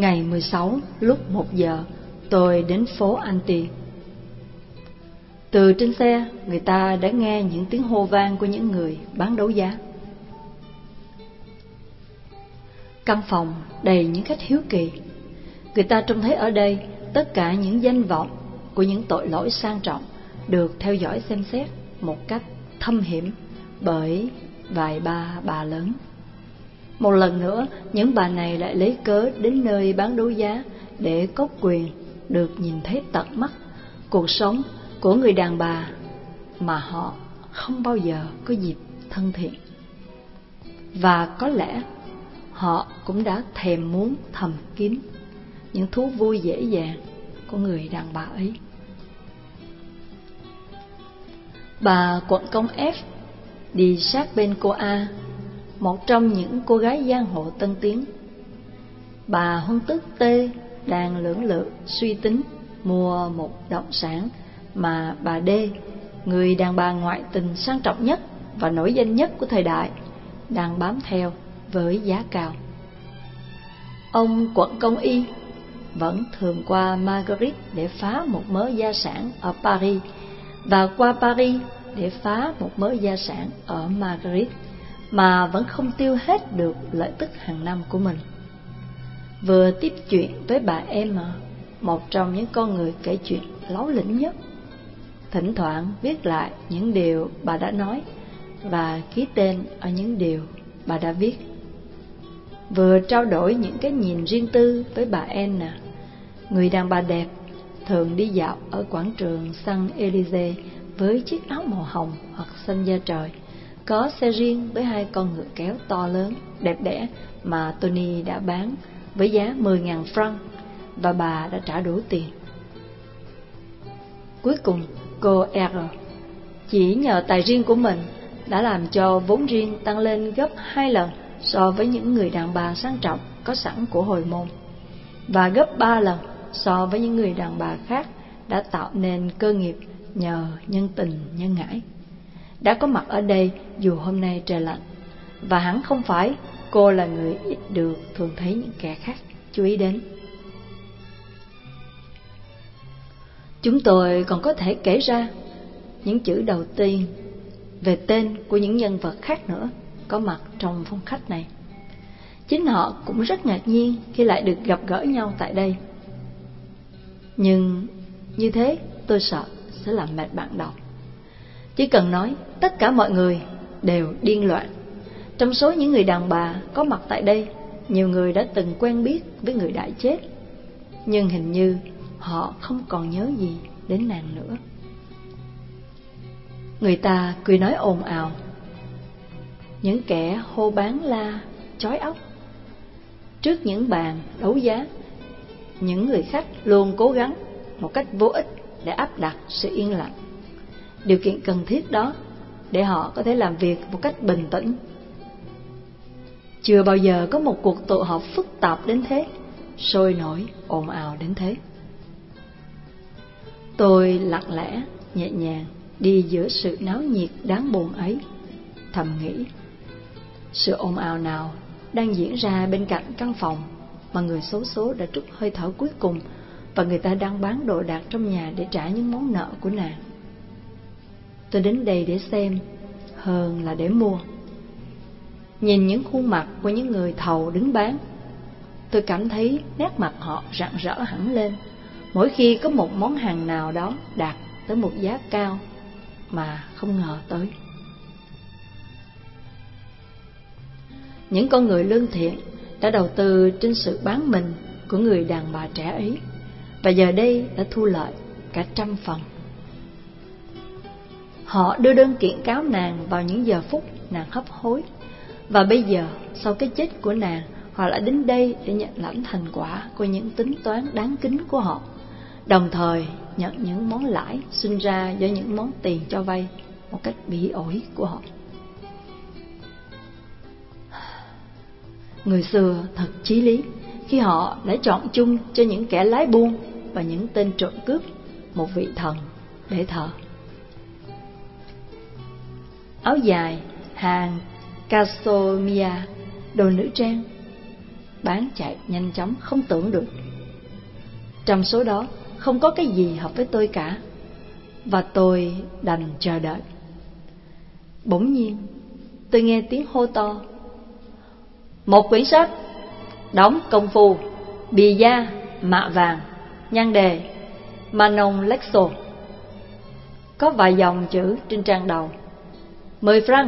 Ngày 16 lúc 1 giờ, tôi đến phố Anti. Từ trên xe, người ta đã nghe những tiếng hô vang của những người bán đấu giá. Căn phòng đầy những khách hiếu kỳ. Người ta trông thấy ở đây tất cả những danh vọng của những tội lỗi sang trọng được theo dõi xem xét một cách thâm hiểm bởi vài bà lớn. Một lần nữa, những bà này lại lấy cớ đến nơi bán đấu giá để có quyền được nhìn thấy tận mắt cuộc sống của người đàn bà mà họ không bao giờ có dịp thân thiện. Và có lẽ họ cũng đã thèm muốn thầm kín những thú vui dễ dàng của người đàn bà ấy. Bà quận công F đi sát bên cô A, một trong những cô gái giang hồ tân tiến. Bà Huân Tước T đang lưỡng lự suy tính mua một động sản mà bà D, người đàn bà ngoại tình sang trọng nhất và nổi danh nhất của thời đại, đang bám theo với giá cao. Ông quận công Y vẫn thường qua Marguerite để phá một mớ gia sản ở Paris, và qua Paris để phá một mớ gia sản ở Marguerite, mà vẫn không tiêu hết được lợi tức hàng năm của mình. Vừa tiếp chuyện với bà em, một trong những con người kể chuyện láu lĩnh nhất, thỉnh thoảng viết lại những điều bà đã nói và ký tên ở những điều bà đã viết. Vừa trao đổi những cái nhìn riêng tư với bà Anne, người đàn bà đẹp thường đi dạo ở quảng trường Champs-Élysées với chiếc áo màu hồng hoặc xanh da trời, có xe riêng với 2 con ngựa kéo to lớn, đẹp đẽ mà Tony đã bán với giá 10.000 franc và bà đã trả đủ tiền. Cuối cùng, cô R chỉ nhờ tài riêng của mình đã làm cho vốn riêng tăng lên gấp 2 lần so với những người đàn bà sang trọng có sẵn của hồi môn, và gấp 3 lần so với những người đàn bà khác đã tạo nên cơ nghiệp nhờ nhân tình nhân ái, đã có mặt ở đây dù hôm nay trời lạnh. Và hẳn không phải cô là người ít được thường thấy những kẻ khác chú ý đến. Chúng tôi còn có thể kể ra những chữ đầu tiên về tên của những nhân vật khác nữa có mặt trong phòng khách này. Chính họ cũng rất ngạc nhiên khi lại được gặp gỡ nhau tại đây. Nhưng như thế tôi sợ sẽ làm mệt bạn đọc. Chỉ cần nói tất cả mọi người đều điên loạn. Trong số những người đàn bà có mặt tại đây, nhiều người đã từng quen biết với người đã chết, nhưng hình như họ không còn nhớ gì đến nàng nữa. Người ta cười nói ồn ào, những kẻ hô bán la chói óc. Trước những bàn đấu giá, những người khách luôn cố gắng một cách vô ích để áp đặt sự yên lặng, điều kiện cần thiết đó để họ có thể làm việc một cách bình tĩnh. Chưa bao giờ có một cuộc tụ họp phức tạp đến thế, sôi nổi, ồn ào đến thế. Tôi lặng lẽ, nhẹ nhàng đi giữa sự náo nhiệt đáng buồn ấy, thầm nghĩ, sự ồn ào nào đang diễn ra bên cạnh căn phòng mà người xấu số đã trút hơi thở cuối cùng, và người ta đang bán đồ đạc trong nhà để trả những món nợ của nàng. Tôi đến đây để xem hơn là để mua. Nhìn những khuôn mặt của những người thầu đứng bán, tôi cảm thấy nét mặt họ rạng rỡ hẳn lên mỗi khi có một món hàng nào đó đạt tới một giá cao mà không ngờ tới. Những con người lương thiện đã đầu tư trên sự bán mình của người đàn bà trẻ ấy, và giờ đây đã thu lợi cả 100 phần. Họ đưa đơn kiện cáo nàng vào những giờ phút nàng hấp hối, và bây giờ sau cái chết của nàng, họ lại đến đây để nhận lãnh thành quả của những tính toán đáng kính của họ, đồng thời nhận những món lãi sinh ra do những món tiền cho vay một cách bỉ ổi của họ. Người xưa thật chí lý khi họ đã chọn chung cho những kẻ lái buôn và những tên trộm cướp một vị thần để thờ. Áo dài hàng Casomia, đồ nữ trang, bán chạy nhanh chóng không tưởng được. Trong số đó không có cái gì hợp với tôi cả, và tôi đành chờ đợi. Bỗng nhiên tôi nghe tiếng hô to: một quyển sách, đóng công phu, bì da, mạ vàng, nhan đề Manon Lescaut. Có vài dòng chữ trên trang đầu: 10 franc,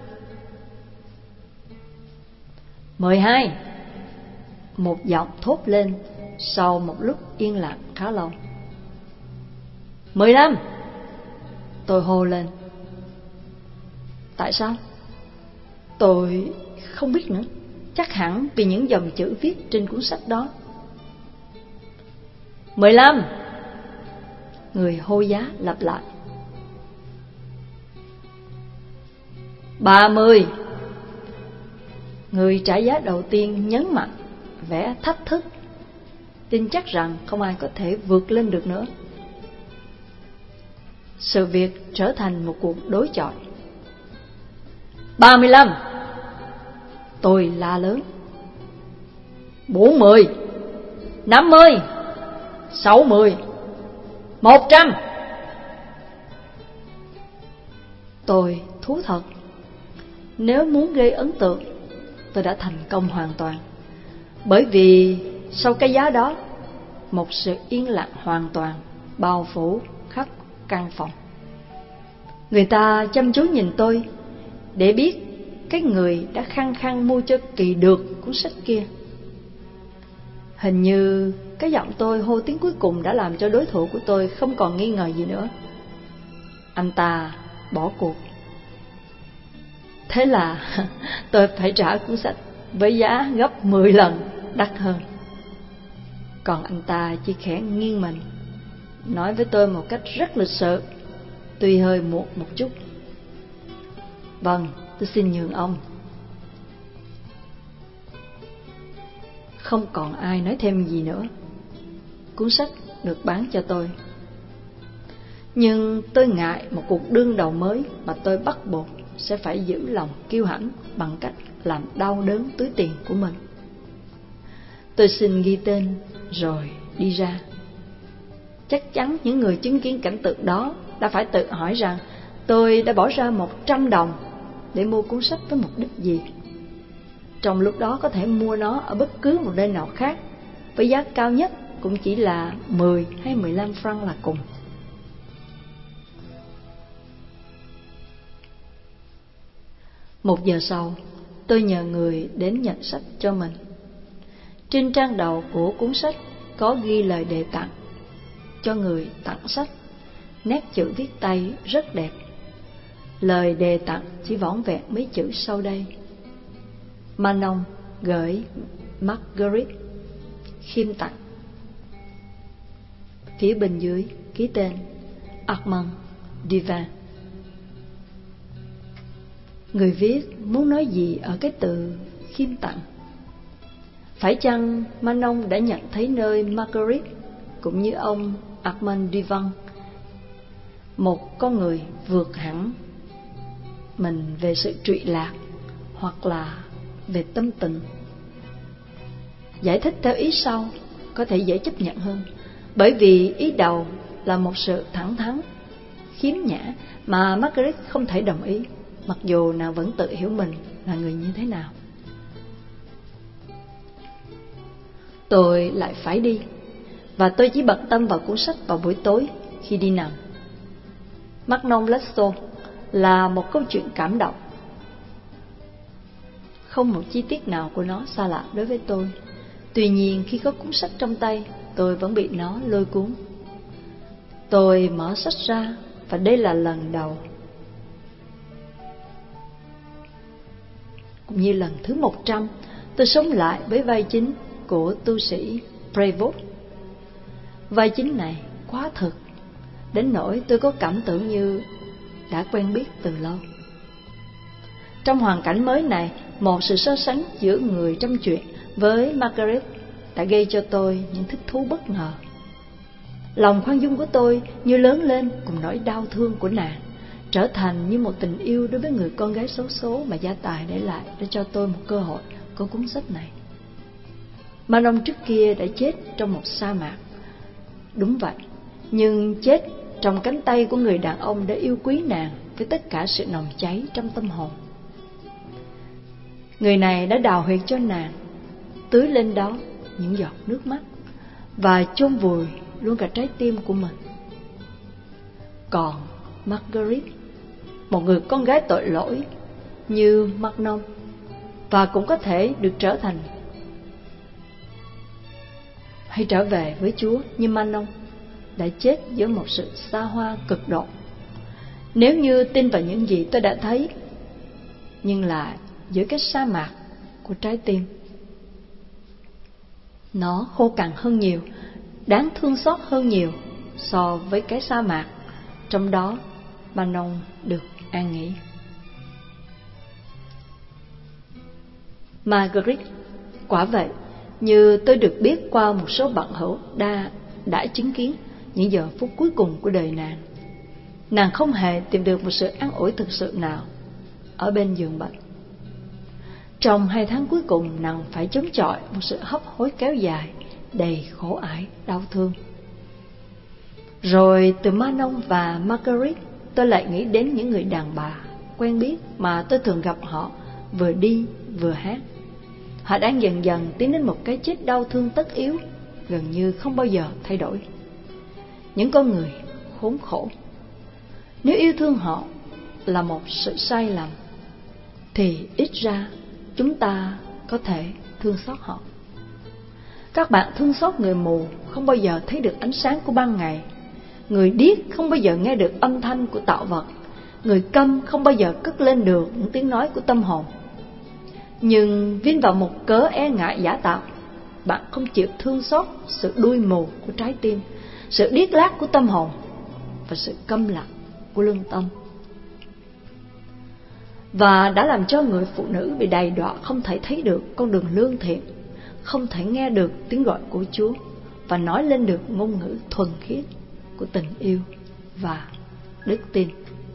12. Một giọng thốt lên sau một lúc yên lặng khá lâu: 15. Tôi hô lên. Tại sao? Tôi không biết nữa. Chắc hẳn vì những dòng chữ viết trên cuốn sách đó. 15. Người hô giá lặp lại. 30. Người trả giá đầu tiên nhấn mạnh, vẻ thách thức, tin chắc rằng không ai có thể vượt lên được nữa. Sự việc trở thành một cuộc đối chọi. 35. Tôi la lớn. 40. 50. 60. 100. Tôi thú thật, nếu muốn gây ấn tượng, tôi đã thành công hoàn toàn. Bởi vì sau cái giá đó, một sự yên lặng hoàn toàn bao phủ khắp căn phòng. Người ta chăm chú nhìn tôi để biết cái người đã khăng khăng mua cho kỳ được cuốn sách kia. Hình như cái giọng tôi hô tiếng cuối cùng đã làm cho đối thủ của tôi không còn nghi ngờ gì nữa. Anh ta bỏ cuộc. Thế là tôi phải trả cuốn sách với giá gấp 10 lần đắt hơn. Còn anh ta chỉ khẽ nghiêng mình, nói với tôi một cách rất lịch sự, tuy hơi muộn một chút: vâng, tôi xin nhường ông. Không còn ai nói thêm gì nữa. Cuốn sách được bán cho tôi. Nhưng tôi ngại một cuộc đương đầu mới mà tôi bắt buộc sẽ phải giữ lòng kiêu hãnh bằng cách làm đau đớn túi tiền của mình. Tôi xin ghi tên rồi đi ra. Chắc chắn những người chứng kiến cảnh tượng đó đã phải tự hỏi rằng tôi đã bỏ ra 100 đồng để mua cuốn sách với mục đích gì. Trong lúc đó có thể mua nó ở bất cứ một nơi nào khác, với giá cao nhất cũng chỉ là 10 hay 15 franc là cùng. Một giờ sau, tôi nhờ người đến nhận sách cho mình. Trên trang đầu của cuốn sách có ghi lời đề tặng cho người tặng sách, nét chữ viết tay rất đẹp. Lời đề tặng chỉ vỏn vẹn mấy chữ sau đây: Manon gửi Marguerite, khiêm tặng. Phía bên dưới ký tên Armand Duvin. Người viết muốn nói gì ở cái từ khiêm tặng? Phải chăng Manon đã nhận thấy nơi Marguerite cũng như ông Armand Duvin một con người vượt hẳn mình về sự trụy lạc hoặc là về tâm tình? Giải thích theo ý sau có thể dễ chấp nhận hơn, bởi vì ý đầu là một sự thẳng thắn, khiếm nhã mà Marguerite không thể đồng ý, mặc dù nàng vẫn tự hiểu mình là người như thế nào. Tôi lại phải đi, và tôi chỉ bận tâm vào cuốn sách vào buổi tối khi đi nằm. Manon Lescaut là một câu chuyện cảm động. Không một chi tiết nào của nó xa lạ đối với tôi. Tuy nhiên khi có cuốn sách trong tay, tôi vẫn bị nó lôi cuốn. Tôi mở sách ra, và đây là lần đầu, cũng như lần thứ 100, tôi sống lại với vai chính của tu sĩ Prévost. Vai chính này quá thực, đến nỗi tôi có cảm tưởng như đã quen biết từ lâu. Trong hoàn cảnh mới này, một sự so sánh giữa người trong chuyện với Marguerite đã gây cho tôi những thích thú bất ngờ. Lòng khoan dung của tôi như lớn lên cùng nỗi đau thương của nàng, trở thành như một tình yêu đối với người con gái xấu số mà gia tài để lại để cho tôi một cơ hội có cuốn sách này. Manon trước kia đã chết trong một sa mạc. Đúng vậy, nhưng chết trong cánh tay của người đàn ông đã yêu quý nàng với tất cả sự nồng cháy trong tâm hồn. Người này đã đào huyệt cho nàng, tưới lên đó những giọt nước mắt và chôn vùi luôn cả trái tim của mình. Còn Marguerite, một người con gái tội lỗi như Manon, và cũng có thể được trở thành hay trở về với Chúa như Manon, đã chết giữa một sự xa hoa cực độ. Nếu như tin vào những gì tôi đã thấy, nhưng là giữa cái sa mạc của trái tim, nó khô cằn hơn nhiều, đáng thương xót hơn nhiều so với cái sa mạc trong đó Manon được an nghỉ. Marguerite, quả vậy, như tôi được biết qua một số bạn hữu đã chứng kiến những giờ phút cuối cùng của đời nàng không hề tìm được một sự an ủi thực sự nào ở bên giường bệnh. Trong 2 tháng cuối cùng, nàng phải chống chọi một sự hấp hối kéo dài, đầy khổ ải, đau thương. Rồi từ Manon và Marguerite, tôi lại nghĩ đến những người đàn bà quen biết mà tôi thường gặp họ vừa đi vừa hát. Họ đang dần dần tiến đến một cái chết đau thương tất yếu, gần như không bao giờ thay đổi. Những con người khốn khổ. Nếu yêu thương họ là một sự sai lầm, thì ít ra chúng ta có thể thương xót họ. Các bạn thương xót người mù không bao giờ thấy được ánh sáng của ban ngày, người điếc không bao giờ nghe được âm thanh của tạo vật, người câm không bao giờ cất lên được những tiếng nói của tâm hồn. Nhưng vin vào một cớ e ngại giả tạo, bạn không chịu thương xót sự đuôi mù của trái tim, sự điếc lác của tâm hồn và sự câm lặng của lương tâm, và đã làm cho người phụ nữ bị đầy đọa không thể thấy được con đường lương thiện, không thể nghe được tiếng gọi của Chúa và nói lên được ngôn ngữ thuần khiết của tình yêu và đức tin.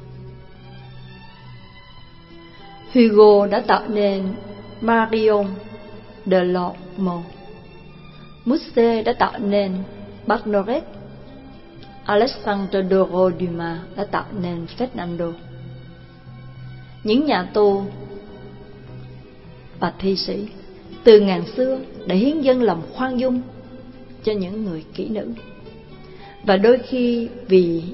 Hugo đã tạo nên Marion de Lorme, Musset đã tạo nên Bagnoret, Alexandre de Dumas đã tạo nên Fernando. Những nhà tù và thi sĩ từ ngàn xưa đã hiến dâng lòng khoan dung cho những người kỹ nữ, và đôi khi vì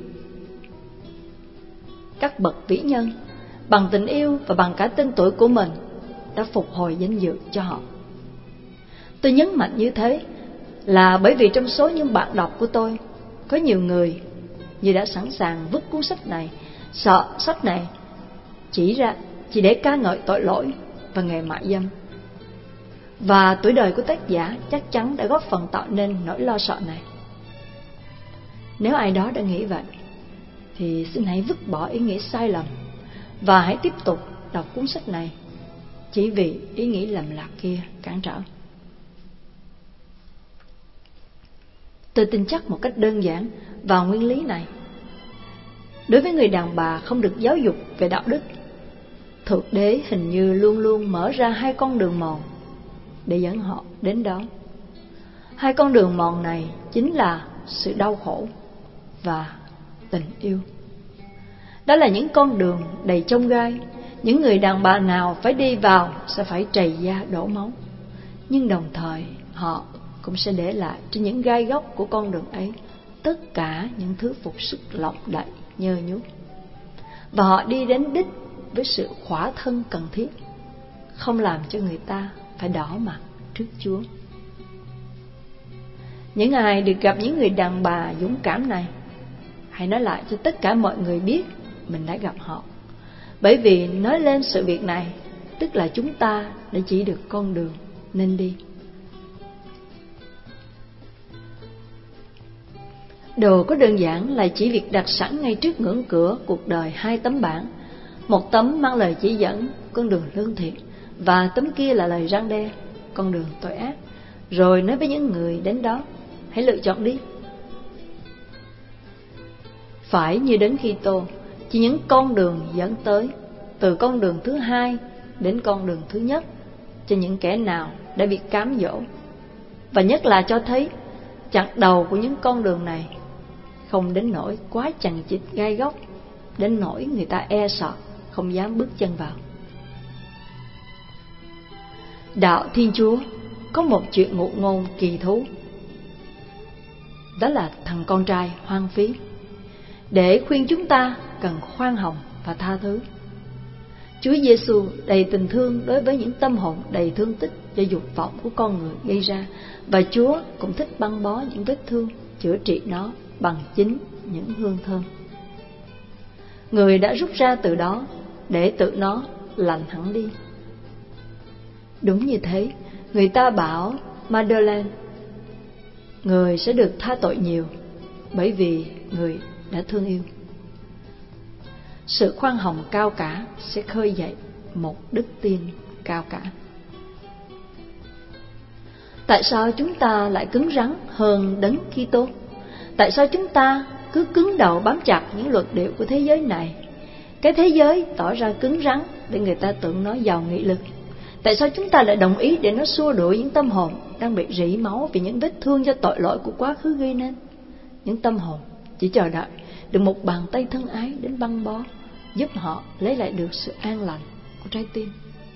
các bậc vĩ nhân bằng tình yêu và bằng cả tên tuổi của mình đã phục hồi danh dự cho họ. Tôi nhấn mạnh như thế là bởi vì trong số những bạn đọc của tôi có nhiều người như đã sẵn sàng vứt cuốn sách này, sợ sách này chỉ để ca ngợi tội lỗi và nghề mại dâm. Và tuổi đời của tác giả chắc chắn đã góp phần tạo nên nỗi lo sợ này. Nếu ai đó đã nghĩ vậy, thì xin hãy vứt bỏ ý nghĩ sai lầm và hãy tiếp tục đọc cuốn sách này chỉ vì ý nghĩ lầm lạc kia cản trở. Tôi tin chắc một cách đơn giản vào nguyên lý này. Đối với người đàn bà không được giáo dục về đạo đức, Thượng Đế hình như luôn luôn mở ra 2 con đường mòn để dẫn họ đến đó. 2 con đường mòn này chính là sự đau khổ và tình yêu. Đó là những con đường đầy chông gai. Những người đàn bà nào phải đi vào sẽ phải trầy da đổ máu, nhưng đồng thời họ cũng sẽ để lại trên những gai góc của con đường ấy tất cả những thứ phục sức lộng đậy nhơ nhuốc. Và họ đi đến đích với sự khỏa thân cần thiết, không làm cho người ta phải đỏ mặt trước Chúa. Những ai được gặp những người đàn bà dũng cảm này, hãy nói lại cho tất cả mọi người biết mình đã gặp họ. Bởi vì nói lên sự việc này, tức là chúng ta đã chỉ được con đường nên đi. Đồ có đơn giản là chỉ việc đặt sẵn ngay trước ngưỡng cửa cuộc đời 2 tấm bảng. Một tấm mang lời chỉ dẫn con đường lương thiện, và tấm kia là lời răn đe con đường tội ác. Rồi nói với những người đến đó, hãy lựa chọn đi. Phải như Đấng Kitô, chỉ những con đường dẫn tới, từ con đường thứ 2 đến con đường thứ nhất, cho những kẻ nào đã bị cám dỗ và nhất là cho thấy chặng đầu của những con đường này không đến nỗi quá chằng chịt gai góc, đến nỗi người ta e sợ không dám bước chân vào. Đạo Thiên Chúa có một chuyện ngụ ngôn kỳ thú, đó là thằng con trai hoang phí, để khuyên chúng ta cần khoan hồng và tha thứ. Chúa Giêsu đầy tình thương đối với những tâm hồn đầy thương tích do dục vọng của con người gây ra, và Chúa cũng thích băng bó những vết thương, chữa trị nó bằng chính những hương thơm. Người đã rút ra từ đó để tự nó lành hẳn đi. Đúng như thế, người ta bảo Madeleine, người sẽ được tha tội nhiều bởi vì người đã thương yêu. Sự khoan hồng cao cả sẽ khơi dậy một đức tin cao cả. Tại sao chúng ta lại cứng rắn hơn Đấng Kitô? Tại sao chúng ta cứ cứng đầu bám chặt những luật điệu của thế giới này? Cái thế giới tỏ ra cứng rắn để người ta tưởng nó giàu nghị lực. Tại sao chúng ta lại đồng ý để nó xua đuổi những tâm hồn đang bị rỉ máu vì những vết thương do tội lỗi của quá khứ gây nên? Những tâm hồn chỉ chờ đợi được một bàn tay thân ái đến băng bó, giúp họ lấy lại được sự an lành của trái tim.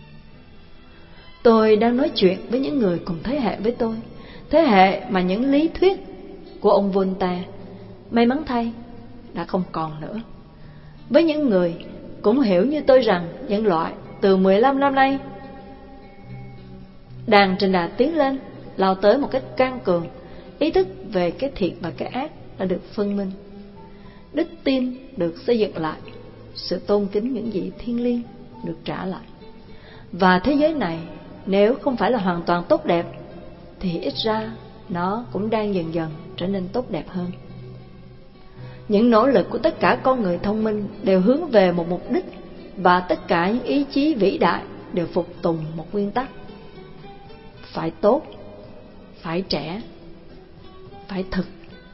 Tôi đang nói chuyện với những người cùng thế hệ với tôi, thế hệ mà những lý thuyết của ông Voltaire may mắn thay đã không còn nữa. Với những người cũng hiểu như tôi rằng nhân loại từ 15 năm nay đang trên đà tiến lên, lao tới một cách can cường. Ý thức về cái thiện và cái ác đã được phân minh, đức tin được xây dựng lại, sự tôn kính những gì thiêng liêng được trả lại. Và thế giới này nếu không phải là hoàn toàn tốt đẹp thì ít ra nó cũng đang dần dần trở nên tốt đẹp hơn. Những nỗ lực của tất cả con người thông minh đều hướng về một mục đích, và tất cả những ý chí vĩ đại đều phục tùng một nguyên tắc: phải tốt, phải trẻ, phải thực.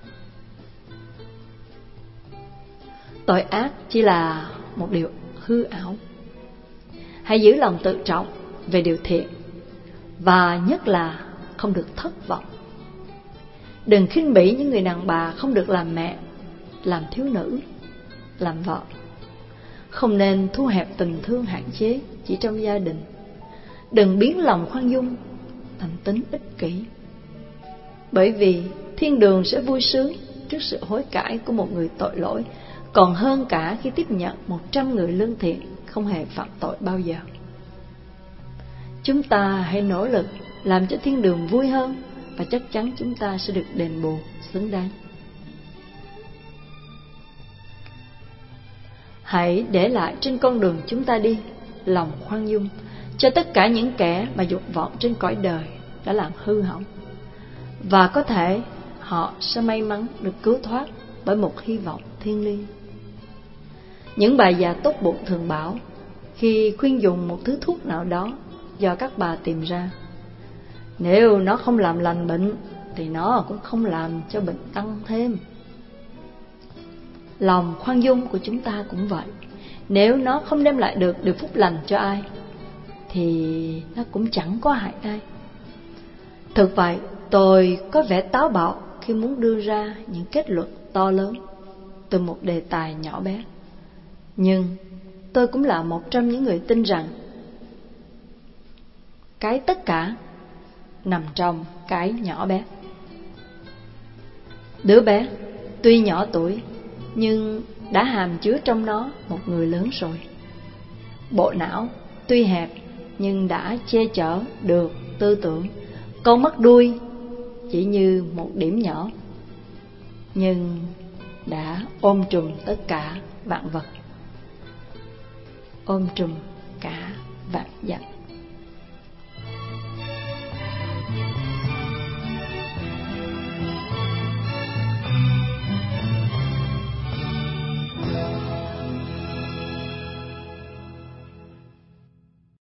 Tội ác chỉ là một điều hư ảo. Hãy giữ lòng tự trọng về điều thiện, và nhất là không được thất vọng. Đừng khinh bỉ những người đàn bà không được làm mẹ, làm thiếu nữ, làm vợ. Không nên thu hẹp tình thương hạn chế chỉ trong gia đình. Đừng biến lòng khoan dung thành tính ích kỷ, bởi vì thiên đường sẽ vui sướng trước sự hối cải của một người tội lỗi, còn hơn cả khi tiếp nhận 100 người lương thiện không hề phạm tội bao giờ. Chúng ta hãy nỗ lực làm cho thiên đường vui hơn, và chắc chắn chúng ta sẽ được đền bù xứng đáng. Hãy để lại trên con đường chúng ta đi lòng khoan dung cho tất cả những kẻ mà dục vọng trên cõi đời đã làm hư hỏng, và có thể họ sẽ may mắn được cứu thoát bởi một hy vọng thiêng liêng. Những bà già tốt bụng thường bảo, khi khuyên dùng một thứ thuốc nào đó do các bà tìm ra, nếu nó không làm lành bệnh thì nó cũng không làm cho bệnh tăng thêm. Lòng khoan dung của chúng ta cũng vậy. Nếu nó không đem lại được điều phúc lành cho ai thì nó cũng chẳng có hại ai. Thực vậy, tôi có vẻ táo bạo khi muốn đưa ra những kết luận to lớn từ một đề tài nhỏ bé. Nhưng tôi cũng là một trong những người tin rằng cái tất cả nằm trong cái nhỏ bé. Đứa bé tuy nhỏ tuổi nhưng đã hàm chứa trong nó một người lớn rồi. Bộ não tuy hẹp nhưng đã che chở được tư tưởng. Con mắt đuôi chỉ như một điểm nhỏ nhưng đã ôm trùm tất cả vạn vật, ôm trùm cả vạn dặm.